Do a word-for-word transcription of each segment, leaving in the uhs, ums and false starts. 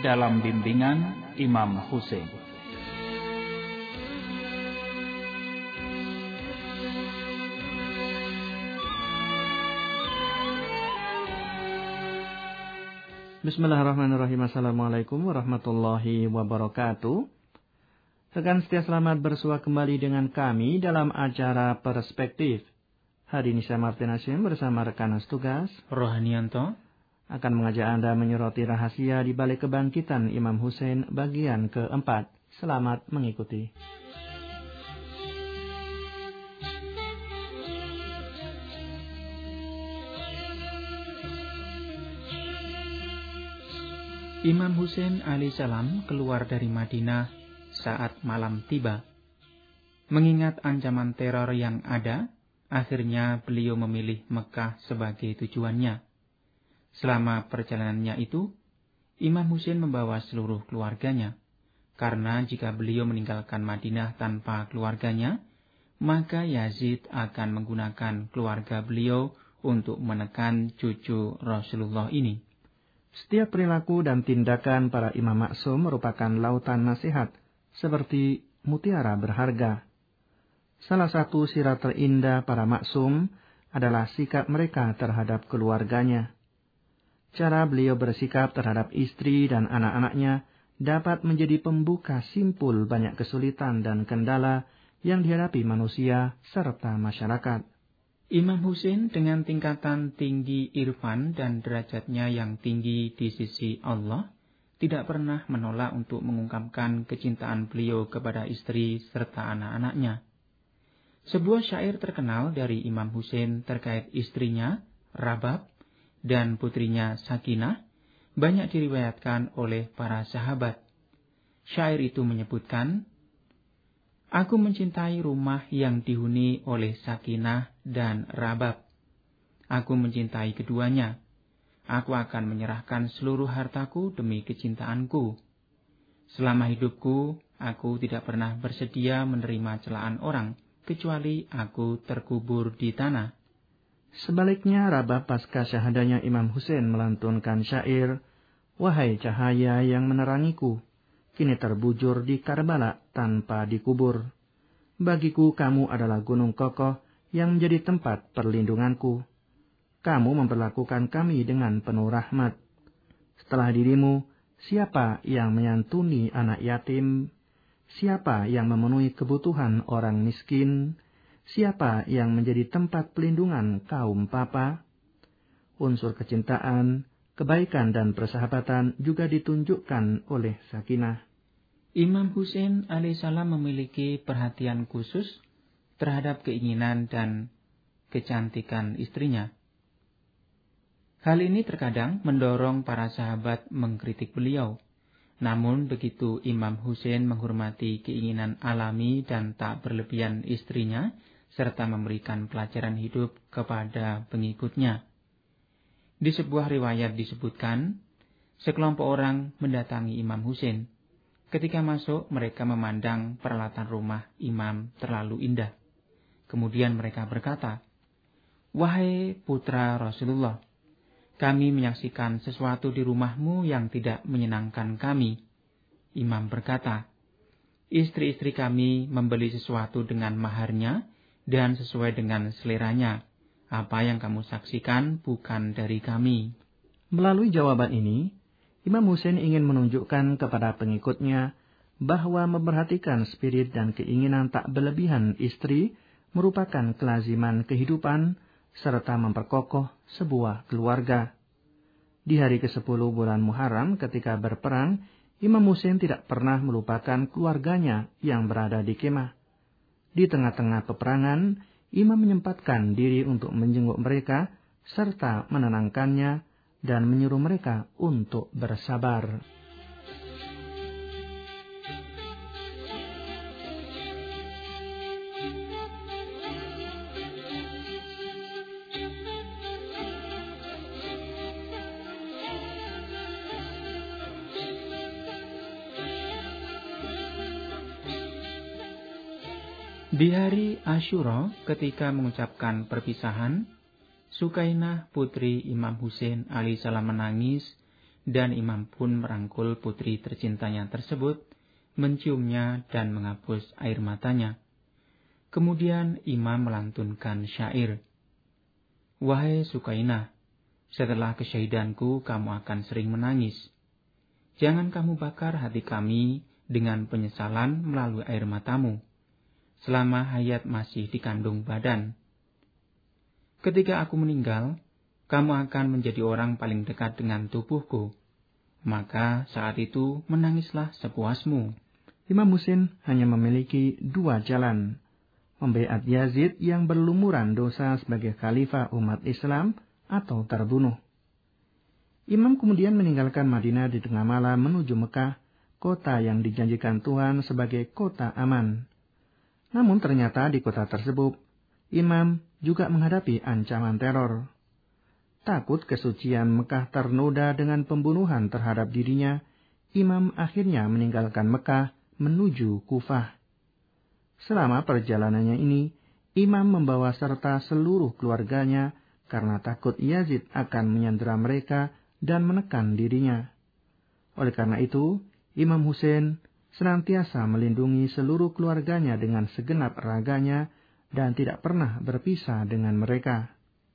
dalam bimbingan Imam Husain. Bismillahirrahmanirrahim. Assalamualaikum warahmatullahi wabarakatuh. Rekan setia, selamat bersua kembali dengan kami dalam acara Perspektif. Hari ini saya Martin Hasyim bersama rekan tugas Rohanianto akan mengajak Anda menyoroti rahasia di balik kebangkitan Imam Husain bagian keempat. Selamat mengikuti. Imam Husain alaihissalam keluar dari Madinah saat malam tiba. Mengingat ancaman teror yang ada, akhirnya beliau memilih Mekah sebagai tujuannya. Selama perjalanannya itu, Imam Husain membawa seluruh keluarganya. Karena jika beliau meninggalkan Madinah tanpa keluarganya, maka Yazid akan menggunakan keluarga beliau untuk menekan cucu Rasulullah ini. Setiap perilaku dan tindakan para imam maksum merupakan lautan nasihat, seperti mutiara berharga. Salah satu sirat terindah para maksum adalah sikap mereka terhadap keluarganya. Cara beliau bersikap terhadap istri dan anak-anaknya dapat menjadi pembuka simpul banyak kesulitan dan kendala yang dihadapi manusia serta masyarakat. Imam Husain dengan tingkatan tinggi irfan dan derajatnya yang tinggi di sisi Allah, tidak pernah menolak untuk mengungkapkan kecintaan beliau kepada istri serta anak-anaknya. Sebuah syair terkenal dari Imam Husain terkait istrinya, Rabab, dan putrinya Sakinah, banyak diriwayatkan oleh para sahabat. Syair itu menyebutkan, "Aku mencintai rumah yang dihuni oleh Sakinah dan Rabab. Aku mencintai keduanya. Aku akan menyerahkan seluruh hartaku demi kecintaanku. Selama hidupku, aku tidak pernah bersedia menerima celaan orang, kecuali aku terkubur di tanah." Sebaliknya, Rabab pasca syahadanya Imam Husain melantunkan syair, "Wahai cahaya yang menerangiku, kini terbujur di Karbala tanpa dikubur. Bagiku kamu adalah gunung kokoh yang menjadi tempat perlindunganku. Kamu memperlakukan kami dengan penuh rahmat. Setelah dirimu, siapa yang menyantuni anak yatim? Siapa yang memenuhi kebutuhan orang miskin? Siapa yang menjadi tempat pelindungan kaum papa?" Unsur kecintaan, kebaikan dan persahabatan juga ditunjukkan oleh Sakinah. Imam Husain alaihissalam memiliki perhatian khusus terhadap keinginan dan kecantikan istrinya. Hal ini terkadang mendorong para sahabat mengkritik beliau. Namun begitu Imam Husain menghormati keinginan alami dan tak berlebihan istrinya, serta memberikan pelajaran hidup kepada pengikutnya. Di sebuah riwayat disebutkan, sekelompok orang mendatangi Imam Husain. Ketika masuk, mereka memandang peralatan rumah Imam terlalu indah. Kemudian mereka berkata, "Wahai putra Rasulullah, kami menyaksikan sesuatu di rumahmu yang tidak menyenangkan kami." Imam berkata, "Istri-istri kami membeli sesuatu dengan maharnya dan sesuai dengan seleranya. Apa yang kamu saksikan bukan dari kami." Melalui jawaban ini, Imam Husain ingin menunjukkan kepada pengikutnya bahwa memperhatikan spirit dan keinginan tak berlebihan istri merupakan kelaziman kehidupan serta memperkokoh sebuah keluarga. Di hari kesepuluh bulan Muharram ketika berperang, Imam Husain tidak pernah melupakan keluarganya yang berada di kemah. Di tengah-tengah peperangan, Imam menyempatkan diri untuk menjenguk mereka serta menenangkannya dan menyuruh mereka untuk bersabar. Di hari Asyura, ketika mengucapkan perpisahan, Sukainah putri Imam Husain alaihissalam menangis dan imam pun merangkul putri tercintanya tersebut, menciumnya dan menghapus air matanya. Kemudian imam melantunkan syair. Wahai Sukainah, setelah kesyahidanku kamu akan sering menangis. Jangan kamu bakar hati kami dengan penyesalan melalui air matamu, selama hayat masih dikandung badan. Ketika aku meninggal, kamu akan menjadi orang paling dekat dengan tubuhku. Maka saat itu menangislah sepuasmu. Imam Husain hanya memiliki dua jalan. Membaiat Yazid yang berlumuran dosa sebagai khalifah umat Islam atau terbunuh. Imam kemudian meninggalkan Madinah di tengah malam menuju Mekah, kota yang dijanjikan Tuhan sebagai kota aman. Namun ternyata di kota tersebut, Imam juga menghadapi ancaman teror. Takut kesucian Mekah ternoda dengan pembunuhan terhadap dirinya, Imam akhirnya meninggalkan Mekah menuju Kufah. Selama perjalanannya ini, Imam membawa serta seluruh keluarganya karena takut Yazid akan menyandera mereka dan menekan dirinya. Oleh karena itu, Imam Husain senantiasa melindungi seluruh keluarganya dengan segenap raganya dan tidak pernah berpisah dengan mereka.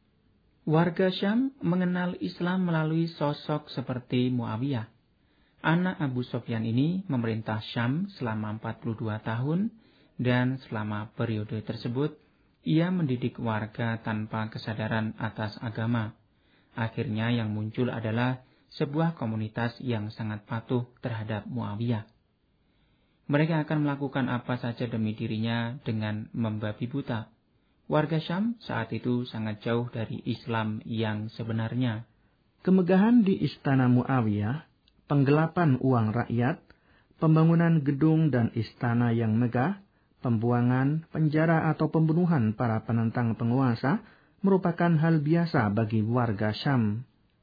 Warga Syam mengenal Islam melalui sosok seperti Muawiyah. Anak Abu Sufyan ini memerintah Syam selama empat puluh dua tahun, dan selama periode tersebut, ia mendidik warga tanpa kesadaran atas agama. Akhirnya yang muncul adalah sebuah komunitas yang sangat patuh terhadap Muawiyah. Mereka akan melakukan apa saja demi dirinya dengan membabi buta. Warga Syam saat itu sangat jauh dari Islam yang sebenarnya. Kemegahan di istana Muawiyah, penggelapan uang rakyat, pembangunan gedung dan istana yang megah, pembuangan, penjara atau pembunuhan para penentang penguasa merupakan hal biasa bagi warga Syam.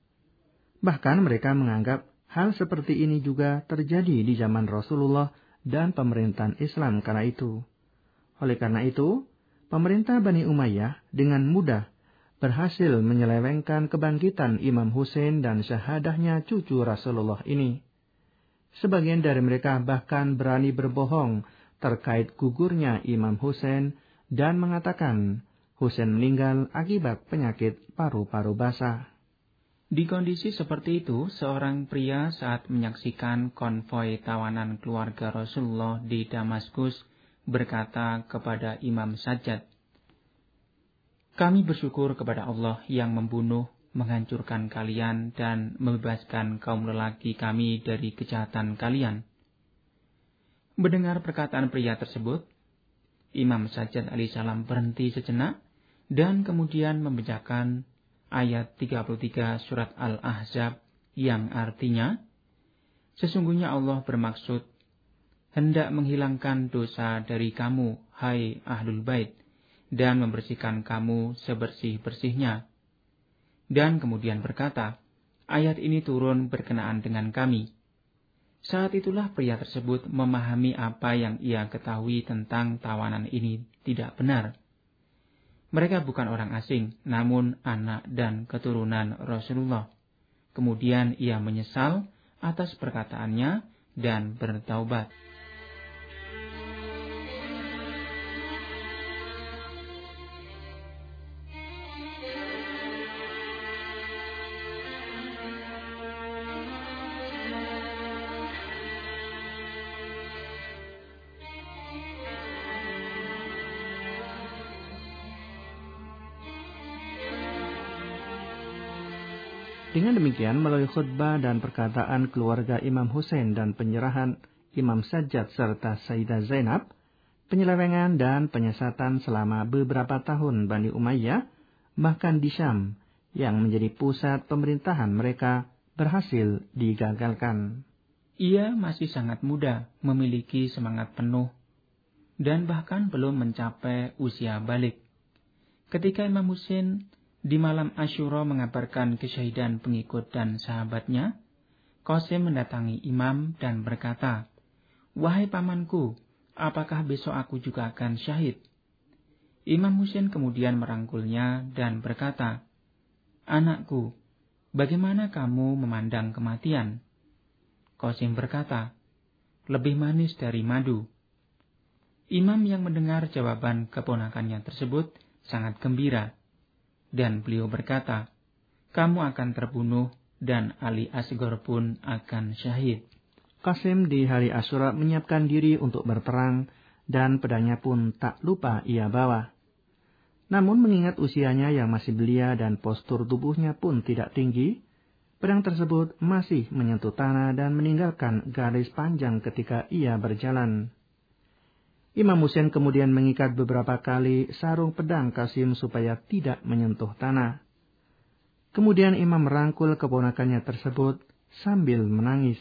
Bahkan mereka menganggap hal seperti ini juga terjadi di zaman Rasulullah dan pemerintahan Islam kala itu. Oleh karena itu, pemerintah Bani Umayyah dengan mudah berhasil menyelewengkan kebangkitan Imam Husain dan syahadahnya cucu Rasulullah ini. Sebagian dari mereka bahkan berani berbohong terkait gugurnya Imam Husain dan mengatakan Husain meninggal akibat penyakit paru-paru basah. Di kondisi seperti itu, seorang pria saat menyaksikan konvoi tawanan keluarga Rasulullah di Damaskus berkata kepada Imam Sajjad, "Kami bersyukur kepada Allah yang membunuh, menghancurkan kalian dan membebaskan kaum lelaki kami dari kejahatan kalian." Mendengar perkataan pria tersebut, Imam Sajjad alaihissalam berhenti sejenak dan kemudian membacakan ayat tiga puluh tiga surat Al-Ahzab yang artinya, "Sesungguhnya Allah bermaksud hendak menghilangkan dosa dari kamu, hai Ahlul Bait, dan membersihkan kamu sebersih-bersihnya." Dan kemudian berkata, ayat ini turun berkenaan dengan kami. Saat itulah pria tersebut memahami apa yang ia ketahui tentang tawanan ini tidak benar. Mereka bukan orang asing, namun anak dan keturunan Rasulullah. Kemudian ia menyesal atas perkataannya dan bertaubat. Dengan demikian, melalui khutbah dan perkataan keluarga Imam Husain dan penyerahan Imam Sajjad serta Sayyidah Zainab, penyelewengan dan penyesatan selama beberapa tahun Bani Umayyah, bahkan di Syam, yang menjadi pusat pemerintahan mereka, berhasil digagalkan. Ia masih sangat muda, memiliki semangat penuh, dan bahkan belum mencapai usia balik. Ketika Imam Husain di malam Asyura mengabarkan kesyahidan pengikut dan sahabatnya, Qasim mendatangi Imam dan berkata, "Wahai pamanku, apakah besok aku juga akan syahid?" Imam Husain kemudian merangkulnya dan berkata, "Anakku, bagaimana kamu memandang kematian?" Qasim berkata, "Lebih manis dari madu." Imam yang mendengar jawaban keponakannya tersebut sangat gembira, dan beliau berkata, "Kamu akan terbunuh dan Ali Asghar pun akan syahid." Qasim di hari Asyura menyiapkan diri untuk berperang, dan pedangnya pun tak lupa ia bawa. Namun mengingat usianya yang masih belia dan postur tubuhnya pun tidak tinggi, pedang tersebut masih menyentuh tanah dan meninggalkan garis panjang ketika ia berjalan. Imam Husain kemudian mengikat beberapa kali sarung pedang Qasim supaya tidak menyentuh tanah. Kemudian Imam merangkul keponakannya tersebut sambil menangis.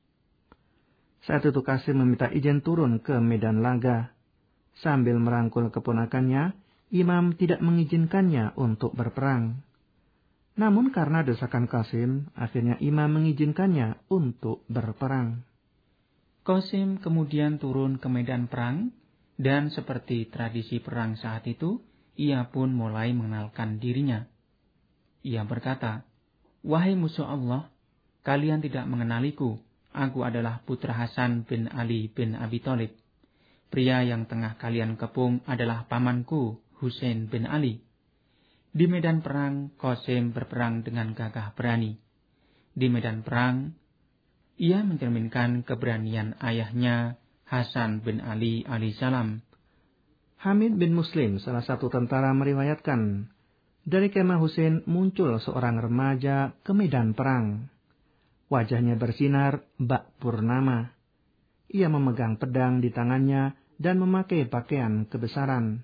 Saat itu Qasim meminta izin turun ke medan laga. Sambil merangkul keponakannya, Imam tidak mengizinkannya untuk berperang. Namun karena desakan Qasim, akhirnya Imam mengizinkannya untuk berperang. Qasim kemudian turun ke medan perang, dan seperti tradisi perang saat itu, ia pun mulai mengenalkan dirinya. Ia berkata, "Wahai musuh Allah, kalian tidak mengenaliku. Aku adalah putra Hasan bin Ali bin Abi Thalib. Pria yang tengah kalian kepung adalah pamanku, Husain bin Ali." Di medan perang, Qasim berperang dengan gagah berani. Di medan perang, ia mencerminkan keberanian ayahnya, Hasan bin Ali alaihissalam. Hamid bin Muslim, salah satu tentara, meriwayatkan, dari kemah Husain muncul seorang remaja ke medan perang. Wajahnya bersinar bak purnama. Ia memegang pedang di tangannya dan memakai pakaian kebesaran.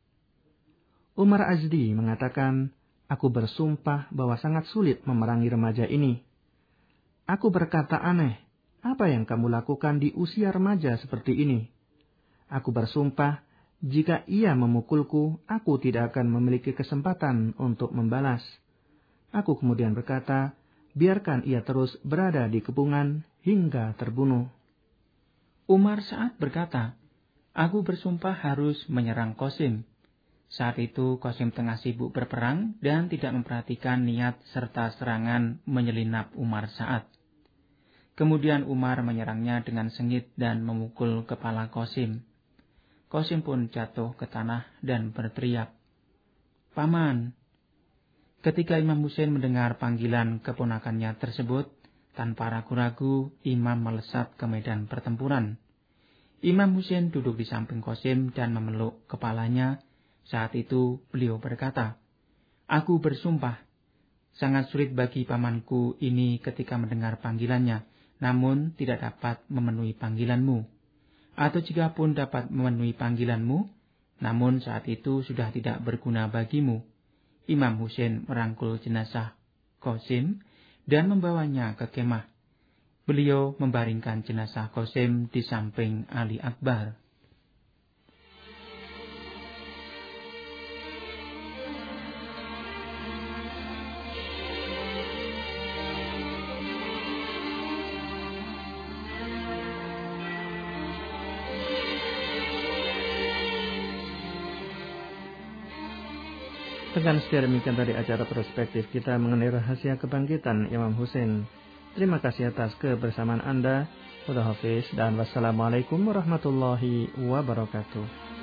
Umar Azdi mengatakan, "Aku bersumpah bahwa sangat sulit memerangi remaja ini. Aku berkata aneh, apa yang kamu lakukan di usia remaja seperti ini? Aku bersumpah, jika ia memukulku, aku tidak akan memiliki kesempatan untuk membalas." Aku kemudian berkata, "Biarkan ia terus berada di kepungan hingga terbunuh." Umar Sa'ad berkata, "Aku bersumpah harus menyerang Qasim." Saat itu Qasim tengah sibuk berperang dan tidak memperhatikan niat serta serangan menyelinap Umar Sa'ad. Kemudian Umar menyerangnya dengan sengit dan memukul kepala Qasim. Qasim pun jatuh ke tanah dan berteriak, "Paman!" Ketika Imam Husain mendengar panggilan keponakannya tersebut, tanpa ragu-ragu Imam melesat ke medan pertempuran. Imam Husain duduk di samping Qasim dan memeluk kepalanya. Saat itu beliau berkata, "Aku bersumpah, sangat sulit bagi pamanku ini ketika mendengar panggilannya, namun tidak dapat memenuhi panggilanmu. Atau jika pun dapat memenuhi panggilanmu, namun saat itu sudah tidak berguna bagimu." Imam Husain merangkul jenazah Qasim dan membawanya ke kemah. Beliau membaringkan jenazah Qasim di samping Ali Akbar. Dengan setia demikian tadi acara perspektif kita mengenai rahasia kebangkitan Imam Husain. Terima kasih atas kebersamaan Anda. Wa'alaikumsalam dan wassalamualaikum warahmatullahi wabarakatuh.